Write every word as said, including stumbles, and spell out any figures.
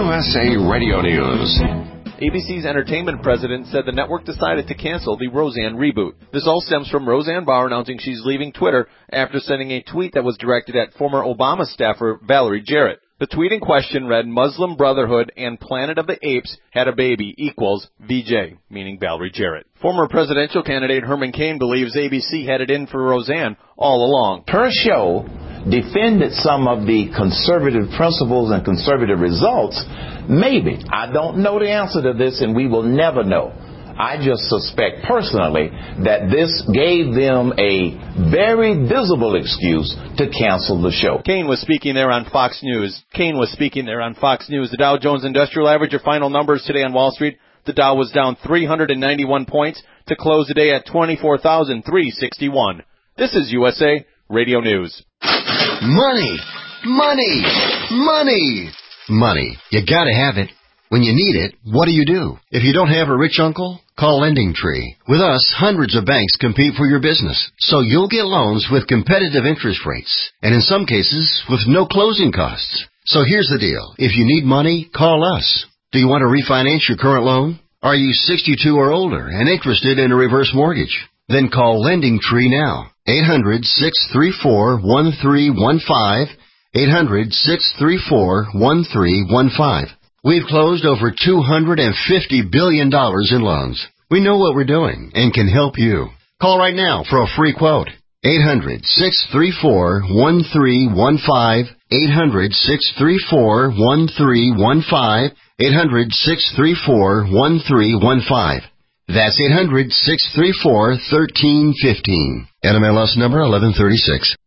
U S A Radio News. A B C's entertainment president said the network decided to cancel the Roseanne reboot. This all stems from Roseanne Barr announcing she's leaving Twitter after sending a tweet that was directed at former Obama staffer Valerie Jarrett. The tweet in question read, Muslim Brotherhood and Planet of the Apes had a baby equals V J, meaning Valerie Jarrett. Former presidential candidate Herman Cain believes A B C had it in for Roseanne all along. Her show defended some of the conservative principles and conservative results. Maybe. I don't know the answer to this, and we will never know. I just suspect personally that this gave them a very visible excuse to cancel the show. Cain was speaking there on Fox News. Cain was speaking there on Fox News. The Dow Jones Industrial Average, your final numbers today on Wall Street. The Dow was down three hundred ninety-one points to close the day at twenty-four thousand three hundred sixty-one. This is U S A Radio News. Money, money, money, money. You gotta have it. When you need it, what do you do? If you don't have a rich uncle, call LendingTree. With us, hundreds of banks compete for your business, so you'll get loans with competitive interest rates, and in some cases, with no closing costs. So here's the deal. If you need money, call us. Do you want to refinance your current loan? Are you sixty-two or older and interested in a reverse mortgage? Then call LendingTree now. eight hundred, six three four, one three one five. eight hundred, six three four, one three one five. We've closed over two hundred fifty billion dollars in loans. We know what we're doing and can help you. Call right now for a free quote. eight hundred, six three four, one three one five. eight hundred, six three four, one three one five. eight hundred, six three four, one three one five. That's eight hundred, six three four, one three one five. N M L S number eleven thirty-six.